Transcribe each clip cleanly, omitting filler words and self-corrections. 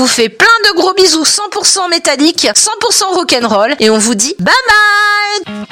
vous fait plein de gros bisous 100% métalliques, 100% rock'n'roll et on vous dit bye bye.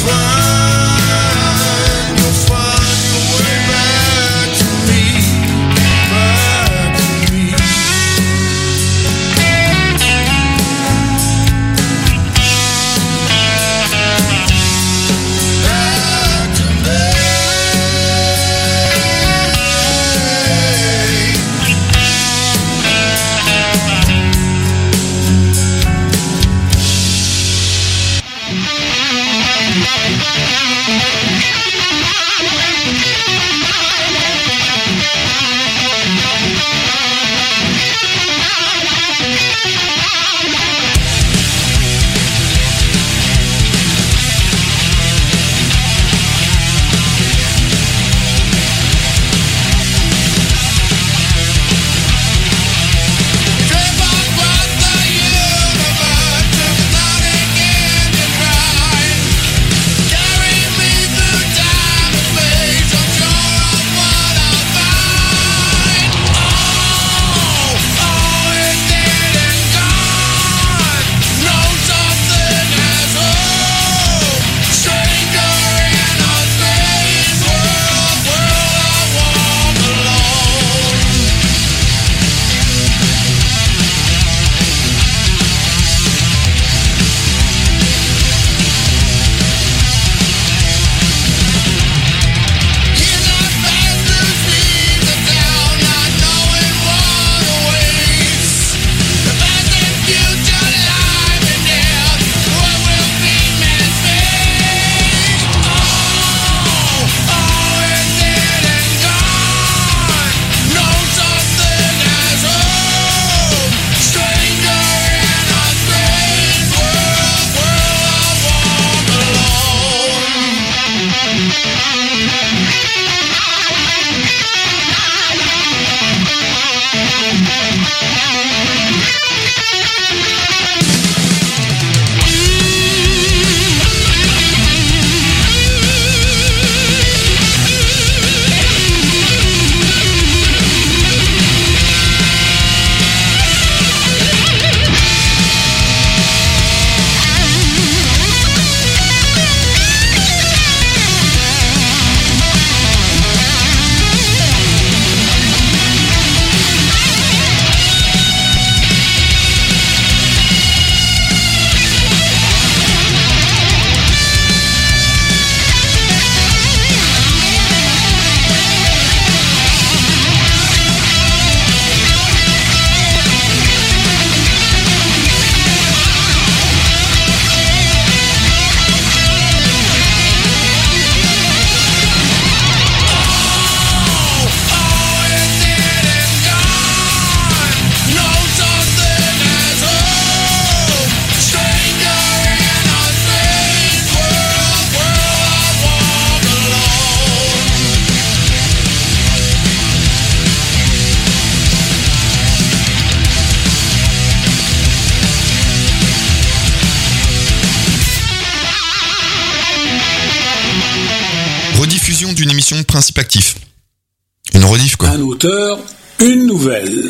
rediffusion d'une émission Principe Actif. Une rediff, quoi. Un auteur, une nouvelle.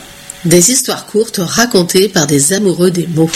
Des histoires courtes racontées par des amoureux des mots.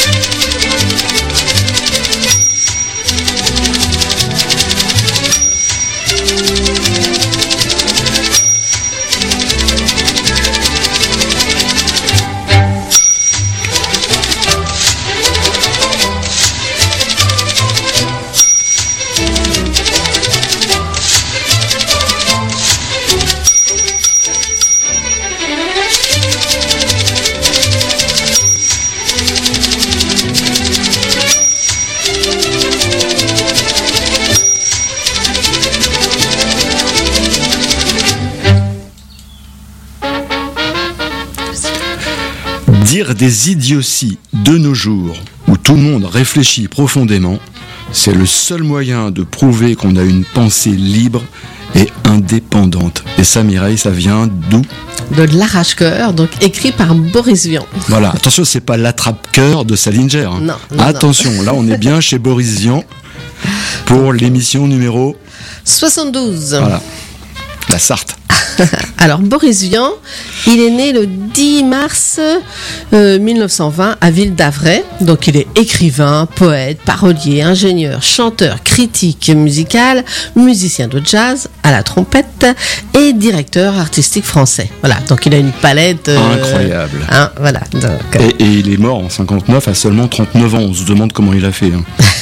Dire des idioties de nos jours, où tout le monde réfléchit profondément, c'est le seul moyen de prouver qu'on a une pensée libre et indépendante. Et ça, Mireille, ça vient d'où ? De l'arrache-cœur, donc écrit par Boris Vian. Voilà, attention, c'est pas l'attrape-cœur de Salinger. Hein. Non, attention, non. Là, on est bien chez Boris Vian pour l'émission numéro 72. Voilà, la Sarthe. Alors, Boris Vian, il est né le 10 mars 1920 à Ville d'Avray. Donc, il est écrivain, poète, parolier, ingénieur, chanteur, critique musical, musicien de jazz à la trompette et directeur artistique français. Voilà, donc il a une palette... incroyable. Voilà. Donc, et il est mort en 59 à seulement 39 ans. On se demande comment il a fait.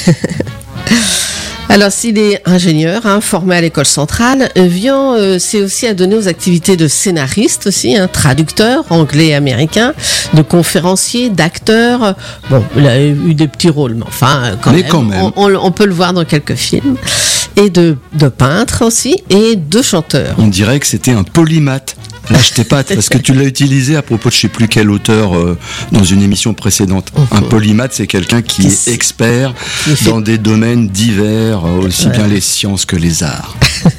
Alors, s'il est ingénieur, formé à l'école centrale, Vian s'est aussi adonné aux activités de scénariste aussi, traducteur anglais et américain, de conférencier, d'acteur. Bon, il a eu des petits rôles, mais enfin, quand même. On peut le voir dans quelques films. Et de peintre aussi, et de chanteur. On dirait que c'était un polymathe. Là, je t'épate, parce que tu l'as utilisé à propos de je sais plus quel auteur dans une émission précédente. Un polymathe, c'est quelqu'un qui est expert dans des domaines divers, aussi bien les sciences que les arts.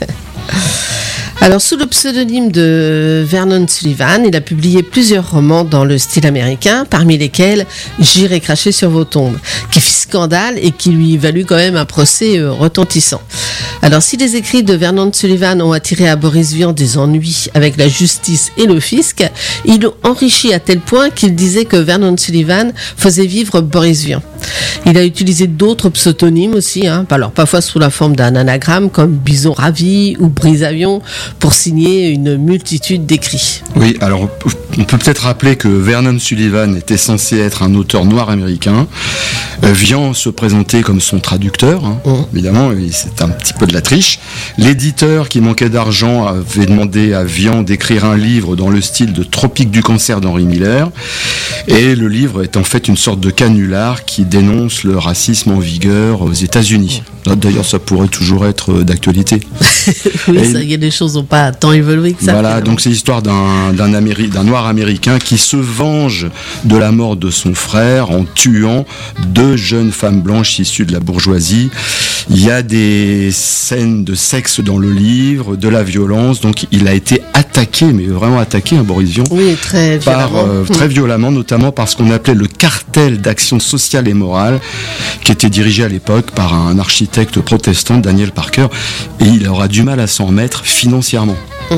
Alors, sous le pseudonyme de Vernon Sullivan, il a publié plusieurs romans dans le style américain, parmi lesquels J'irai cracher sur vos tombes, qui fit scandale et qui lui valut quand même un procès retentissant. Alors, si les écrits de Vernon Sullivan ont attiré à Boris Vian des ennuis avec la justice et le fisc, il l'ont enrichi à tel point qu'il disait que Vernon Sullivan faisait vivre Boris Vian. Il a utilisé d'autres pseudonymes aussi, alors parfois sous la forme d'un anagramme comme Bison Ravi ou Brise-Avion, pour signer une multitude d'écrits. Oui, alors on peut peut-être rappeler que Vernon Sullivan était censé être un auteur noir américain. Vian se présentait comme son traducteur, évidemment, c'est un petit peu de la triche. L'éditeur, qui manquait d'argent, avait demandé à Vian d'écrire un livre dans le style de Tropique du cancer d'Henry Miller. Et le livre est en fait une sorte de canular qui dénonce le racisme en vigueur aux États-Unis. D'ailleurs, ça pourrait toujours être d'actualité. Oui, il y a des choses qui n'ont pas tant évolué que ça. Voilà, donc c'est l'histoire d'un noir américain qui se venge de la mort de son frère en tuant 2 jeunes femmes blanches issues de la bourgeoisie. Il y a des scènes de sexe dans le livre, de la violence, donc il a été attaqué, mais vraiment attaqué, Boris Vian. Oui, très violemment. Très violemment, notamment par ce qu'on appelait le cartel d'action sociale et morale, qui était dirigé à l'époque par un architecte protestant, Daniel Parker, et il aura du mal à s'en remettre financièrement.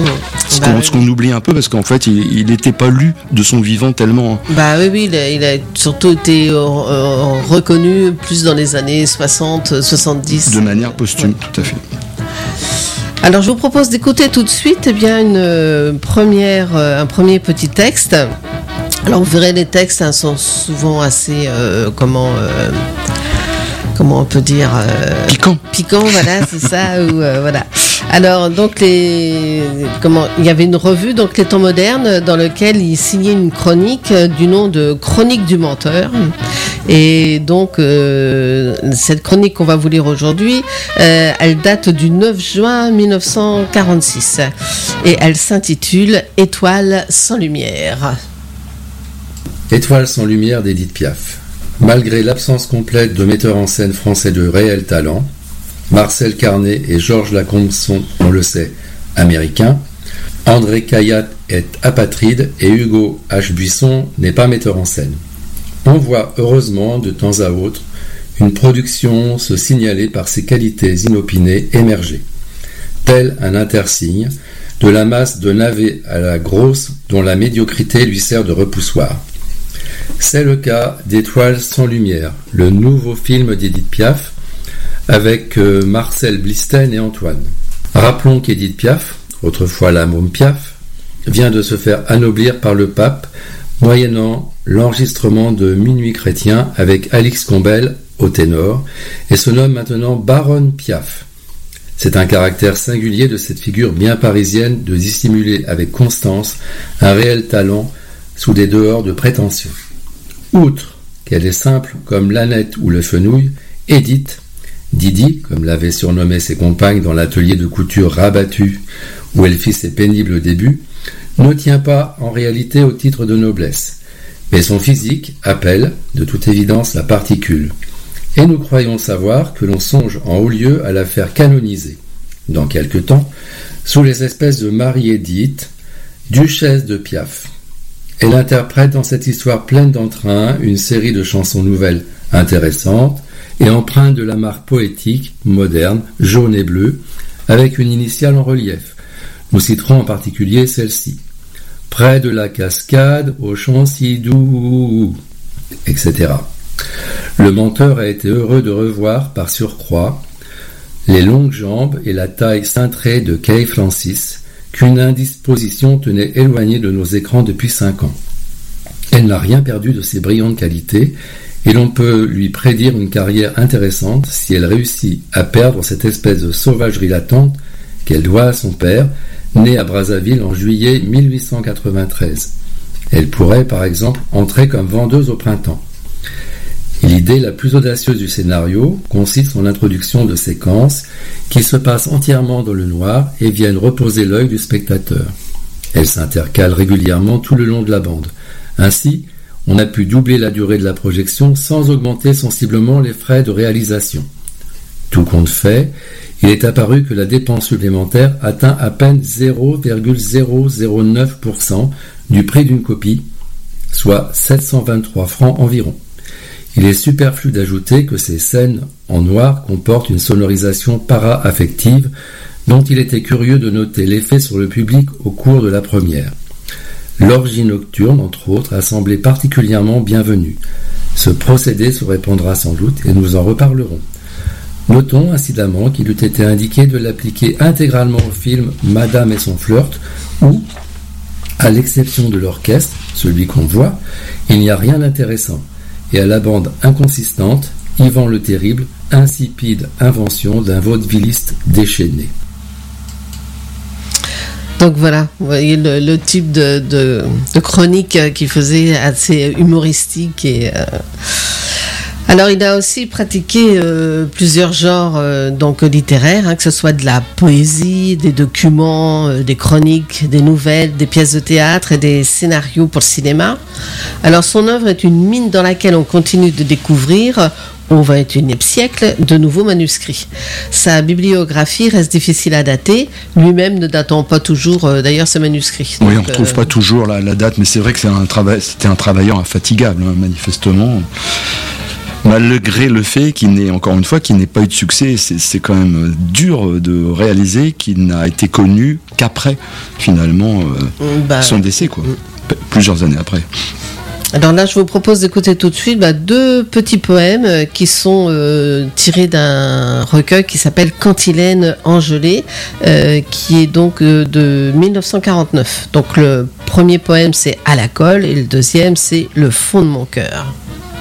Ce qu'on oublie un peu, parce qu'en fait il n'était pas lu de son vivant tellement. Oui, il a surtout été reconnu plus dans les années 60, 70. De manière posthume, tout à fait. Alors je vous propose d'écouter tout de suite un premier petit texte. Alors vous verrez, les textes sont souvent assez comment on peut dire piquant, voilà, c'est ça. Voilà. Alors donc il y avait une revue, donc Les Temps modernes, dans lequel il signait une chronique du nom de Chronique du menteur. Et donc cette chronique qu'on va vous lire aujourd'hui, elle date du 9 juin 1946 et elle s'intitule Étoile sans lumière. Étoile sans lumière d'Édith Piaf. Malgré l'absence complète de metteurs en scène français de réel talent, Marcel Carné et Georges Lacombe sont, on le sait, américains. André Cayatte est apatride et Hugo H. Buisson n'est pas metteur en scène. On voit heureusement de temps à autre une production se signaler par ses qualités inopinées émerger, tel un intersigne de la masse de navets à la grosse dont la médiocrité lui sert de repoussoir. C'est le cas d'Étoile sans lumière, le nouveau film d'Édith Piaf, avec Marcel Blisten et Antoine. Rappelons qu'Édith Piaf, autrefois la môme Piaf, vient de se faire anoblir par le pape, moyennant l'enregistrement de Minuit chrétien avec Alix Combel au ténor, et se nomme maintenant Baronne Piaf. C'est un caractère singulier de cette figure bien parisienne de dissimuler avec constance un réel talent sous des dehors de prétention. Outre qu'elle est simple comme l'ânette ou le fenouil, Édith, Didi, comme l'avaient surnommé ses compagnes dans l'atelier de couture rabattu où elle fit ses pénibles débuts, ne tient pas en réalité au titre de noblesse, mais son physique appelle, de toute évidence, la particule. Et nous croyons savoir que l'on songe en haut lieu à la faire canoniser, dans quelque temps, sous les espèces de Marie-Édith, duchesse de Piaf. Elle interprète dans cette histoire pleine d'entrain une série de chansons nouvelles intéressantes et empreintes de la marque poétique, moderne, jaune et bleu, avec une initiale en relief. Nous citerons en particulier celle-ci. Près de la cascade, au champ si doux, etc. Le menteur a été heureux de revoir, par surcroît, les longues jambes et la taille cintrée de Kay Francis, qu'une indisposition tenait éloignée de nos écrans depuis 5 ans. Elle n'a rien perdu de ses brillantes qualités, et l'on peut lui prédire une carrière intéressante si elle réussit à perdre cette espèce de sauvagerie latente qu'elle doit à son père, né à Brazzaville en juillet 1893. Elle pourrait, par exemple, entrer comme vendeuse au printemps. L'idée la plus audacieuse du scénario consiste en l'introduction de séquences qui se passent entièrement dans le noir et viennent reposer l'œil du spectateur. Elles s'intercalent régulièrement tout le long de la bande. Ainsi, on a pu doubler la durée de la projection sans augmenter sensiblement les frais de réalisation. Tout compte fait, il est apparu que la dépense supplémentaire atteint à peine 0,009% du prix d'une copie, soit 723 francs environ. Il est superflu d'ajouter que ces scènes en noir comportent une sonorisation para-affective dont il était curieux de noter l'effet sur le public au cours de la première. L'orgie nocturne, entre autres, a semblé particulièrement bienvenue. Ce procédé se répandra sans doute et nous en reparlerons. Notons incidemment qu'il eût été indiqué de l'appliquer intégralement au film Madame et son flirt où, à l'exception de l'orchestre, celui qu'on voit, il n'y a rien d'intéressant, et à la bande inconsistante, Ivan le Terrible, insipide invention d'un vaudevilliste déchaîné. Donc voilà, vous voyez le type de chronique qu'il faisait, assez humoristique. Alors il a aussi pratiqué plusieurs genres donc littéraires, que ce soit de la poésie, des documents, des chroniques, des nouvelles, des pièces de théâtre et des scénarios pour le cinéma. Alors son œuvre est une mine dans laquelle on continue de découvrir au XXIe siècle de nouveaux manuscrits. Sa bibliographie reste difficile à dater, lui-même ne datant pas toujours d'ailleurs ce manuscrit. Oui, on ne retrouve pas toujours la date, mais c'est vrai que c'était un travailleur infatigable, manifestement. Malgré le fait qu'il n'ait pas eu de succès, c'est quand même dur de réaliser qu'il n'a été connu qu'après, finalement, son décès, plusieurs années après. Alors là, je vous propose d'écouter tout de suite 2 petits poèmes qui sont tirés d'un recueil qui s'appelle Cantilène engelée, qui est donc de 1949. Donc le premier poème, c'est À la colle, et le deuxième, c'est Le fond de mon cœur.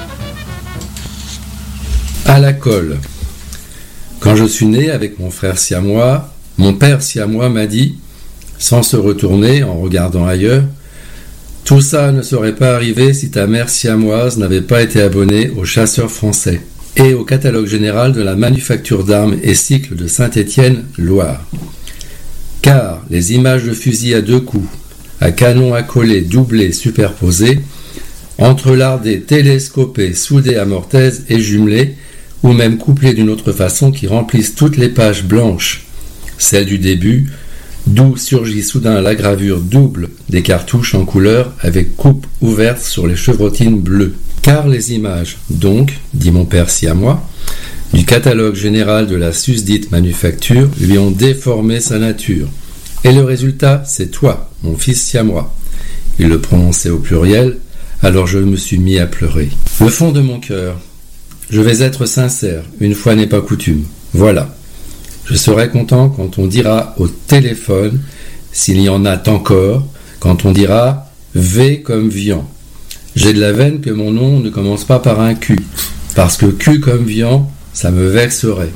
À la colle. Quand je suis né avec mon frère siamois, mon père siamois m'a dit, sans se retourner, en regardant ailleurs, « Tout ça ne serait pas arrivé si ta mère siamoise n'avait pas été abonnée aux chasseurs français et au catalogue général de la manufacture d'armes et cycles de Saint-Étienne, Loire. Car les images de fusils à 2 coups, à canon accolé, doublé, superposé, entrelardés, télescopés, soudés à mortaise et jumelés, ou même couplés d'une autre façon qui remplissent toutes les pages blanches, celles du début, d'où surgit soudain la gravure double des cartouches en couleur avec coupe ouverte sur les chevrotines bleues. Car les images, donc, dit mon père siamois, du catalogue général de la susdite manufacture lui ont déformé sa nature. Et le résultat, c'est toi, mon fils siamois. Il le prononçait au pluriel, alors je me suis mis à pleurer. Le fond de mon cœur. Je vais être sincère, une fois n'est pas coutume. Voilà. Je serai content quand on dira au téléphone, s'il y en a encore, quand on dira « V comme Vian ». J'ai de la veine que mon nom ne commence pas par un Q, parce que Q comme Vian, ça me vexerait.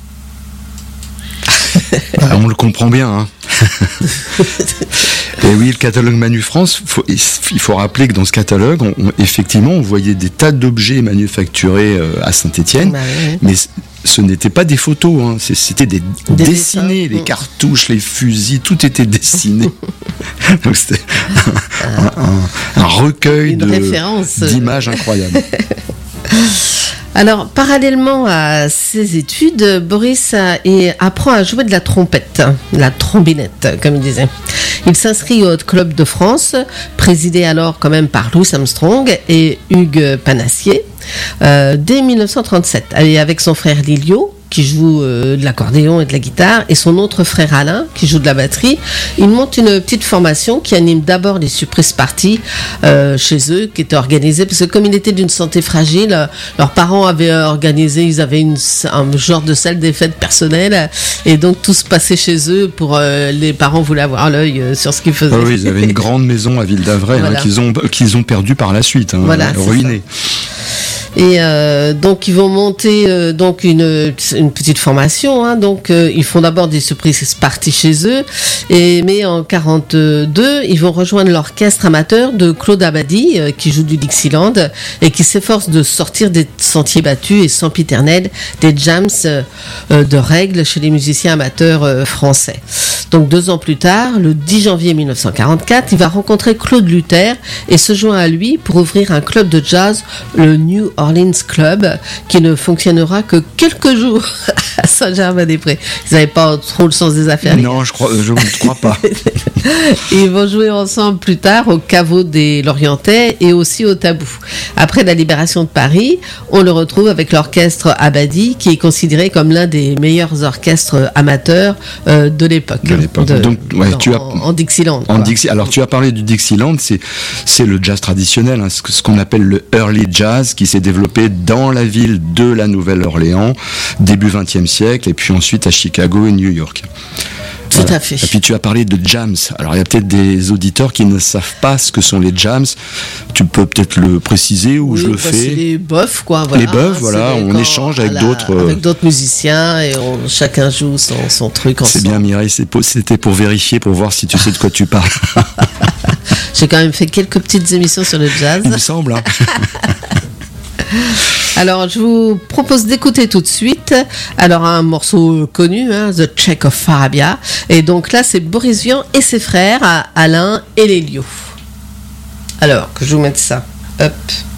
On le comprend bien, hein. Et oui, le catalogue Manu France, il faut rappeler que dans ce catalogue, effectivement, on voyait des tas d'objets manufacturés à Saint-Étienne, mais ce n'étaient pas des photos, hein. C'était des dessinés, les cartouches, les fusils, tout était dessiné. Donc c'était un recueil d'images incroyables. Alors, parallèlement à ses études, Boris apprend à jouer de la trompette, la trombinette, comme il disait. Il s'inscrit au Club de France, présidé alors quand même par Louis Armstrong et Hugues Panassier, dès 1937. Et avec son frère Lilio, qui joue de l'accordéon et de la guitare, et son autre frère Alain, qui joue de la batterie. Ils montent une petite formation qui anime d'abord les surprise parties chez eux, qui étaient organisées, parce que comme il était d'une santé fragile, leurs parents avaient organisé, ils avaient un genre de salle des fêtes personnelle, et donc tout se passait chez eux pour les parents voulaient avoir l'œil sur ce qu'ils faisaient. Oui, ils avaient une grande maison à Ville-d'Avray, Voilà. qu'ils ont perdu par la suite, Voilà, ruiné. Et donc ils vont monter donc une petite formation. Donc ils font d'abord des surprises parties chez eux. Mais en 42, ils vont rejoindre l'orchestre amateur de Claude Abadie qui joue du Dixieland et qui s'efforce de sortir des sentiers battus et sempiternels des jams de règles chez les musiciens amateurs français. Donc 2 ans plus tard, le 10 janvier 1944, il va rencontrer Claude Luther et se joint à lui pour ouvrir un club de jazz, le New Orleans Club, qui ne fonctionnera que quelques jours à Saint-Germain-des-Prés. Ils n'avaient pas trop le sens des affaires. Non, je ne crois pas. Ils vont jouer ensemble plus tard au Caveau des Lorientais et aussi au Tabou. Après la libération de Paris, on le retrouve avec l'orchestre Abadie, qui est considéré comme l'un des meilleurs orchestres amateurs de l'époque. Donc, ouais, en Dixieland. Alors, tu as parlé du Dixieland, c'est le jazz traditionnel, ce qu'on appelle le early jazz, qui s'est développé dans la ville de la Nouvelle-Orléans, début XXe siècle, et puis ensuite à Chicago et New York. Tout à fait. Et puis tu as parlé de jams. Alors il y a peut-être des auditeurs qui ne savent pas ce que sont les jams. Tu peux peut-être le préciser ou je le fais. C'est les bœufs, quoi. Voilà. Les bœufs, voilà. On échange avec d'autres. Avec d'autres musiciens et chacun joue son truc ensemble. C'est bien Mireille, c'était pour vérifier, pour voir si tu sais de quoi tu parles. J'ai quand même fait quelques petites émissions sur le jazz. Il me semble. Hein. Alors, je vous propose d'écouter tout de suite un morceau connu, The Czechoslovakia. Et donc là, c'est Boris Vian et ses frères, Alain et Lélio. Alors, que je vous mette ça. Hop.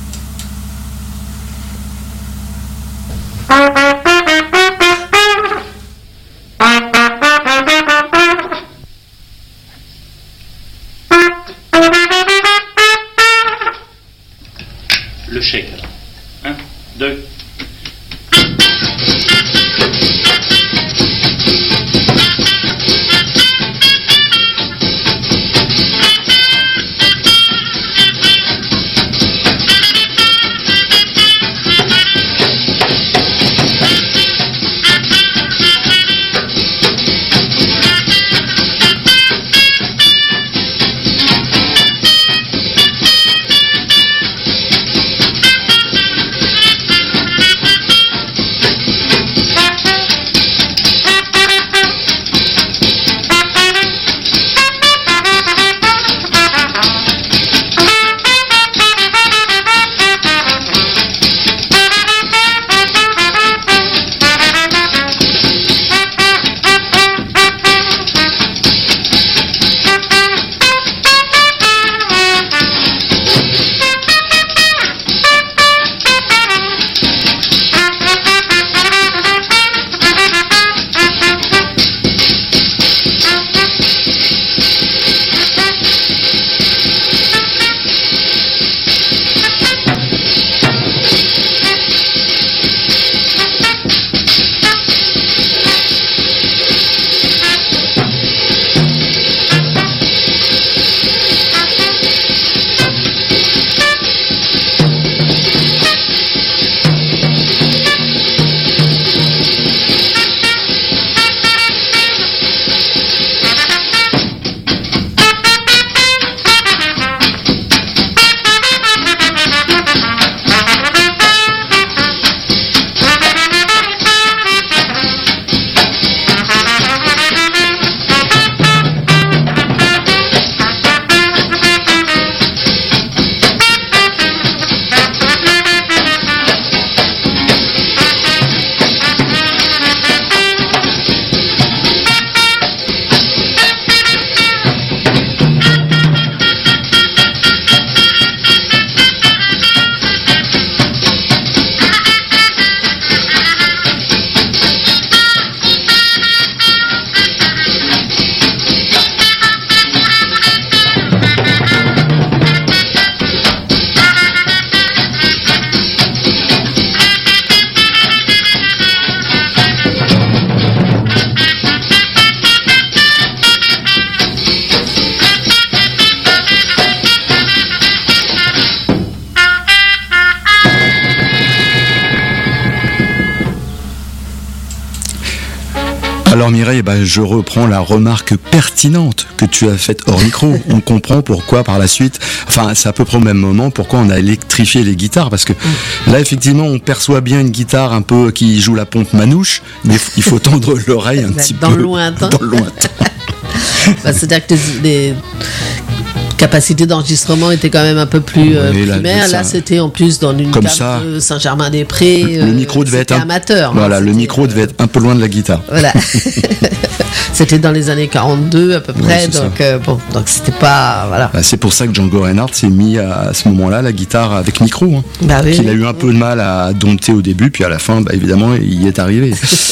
Le chèque. 1, 2. Alors Mireille, je reprends la remarque pertinente que tu as faite hors micro. On comprend pourquoi par la suite, enfin c'est à peu près au même moment, pourquoi on a électrifié les guitares, parce que là effectivement on perçoit bien une guitare un peu qui joue la pompe manouche, mais il faut tendre l'oreille un petit dans peu le lointain. dans le lointain. C'est-à-dire que les capacités d'enregistrement étaient quand même un peu plus primaires. Là, c'était en plus dans une cave de Saint-Germain-des-Prés. Le micro devait être amateur. Voilà, le micro devait être un peu loin de la guitare. Voilà. C'était dans les années 42 à peu près, donc c'était pas voilà. C'est pour ça que Django Reinhardt s'est mis à ce moment-là la guitare avec micro, qu'il a eu un peu de mal à dompter au début, puis à la fin, évidemment, il y est arrivé.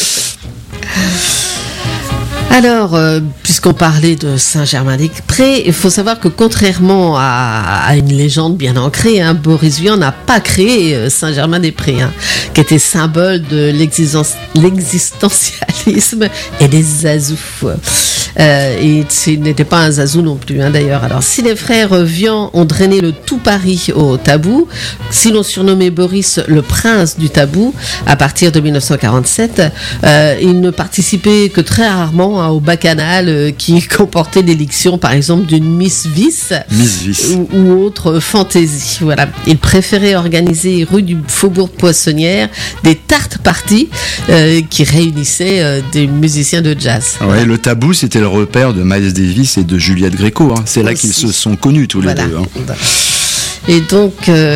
Alors, puisqu'on parlait de Saint-Germain-des-Prés, il faut savoir que contrairement à une légende bien ancrée, Boris Vian n'a pas créé Saint-Germain-des-Prés, qui était symbole de l'existentialisme et des zazous. Et il n'était pas un zazou non plus, d'ailleurs. Alors, si les frères Vian ont drainé le tout Paris au tabou, si l'on surnommait Boris le prince du tabou, à partir de 1947, il ne participait que très rarement au bacchanal qui comportait l'élection par exemple d'une Miss Vice ou autre fantaisie. Voilà. Il préférait organiser rue du Faubourg Poissonnière des tartes parties qui réunissaient des musiciens de jazz. Ouais, le tabou c'était le repère de Miles Davis et de Juliette Gréco. C'est là qu'ils se sont connus tous les deux. Et donc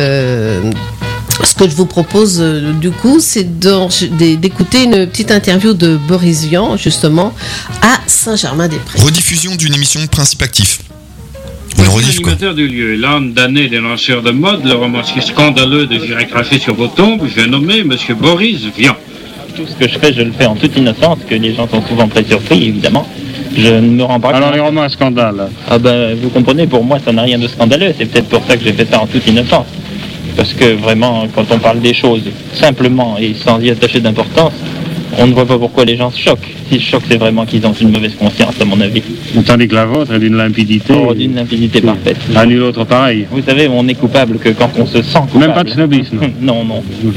ce que je vous propose du coup, c'est d'écouter une petite interview de Boris Vian, justement, à Saint-Germain-des-Prés. Rediffusion d'une émission Principe Actif. Une rediff, quoi. Animateur du lieu, l'âme damnée des lanceurs de mode, le romancier scandaleux de J'irai cracher sur vos tombes, je nommé Monsieur Boris Vian. Tout ce que je fais, je le fais en toute innocence, que les gens sont souvent très surpris, évidemment. Je ne me rends pas compte. Alors les romans à scandale. Vous comprenez, pour moi, ça n'a rien de scandaleux. C'est peut-être pour ça que j'ai fait ça en toute innocence. Parce que vraiment, quand on parle des choses simplement et sans y attacher d'importance, on ne voit pas pourquoi les gens se choquent. S'ils se choquent, c'est vraiment qu'ils ont une mauvaise conscience, à mon avis. Tandis que la vôtre est d'une limpidité. Oh, d'une limpidité parfaite. À nul autre pareil. Vous savez, on est coupable que quand on se sent coupable. Même pas de snobisme. Non.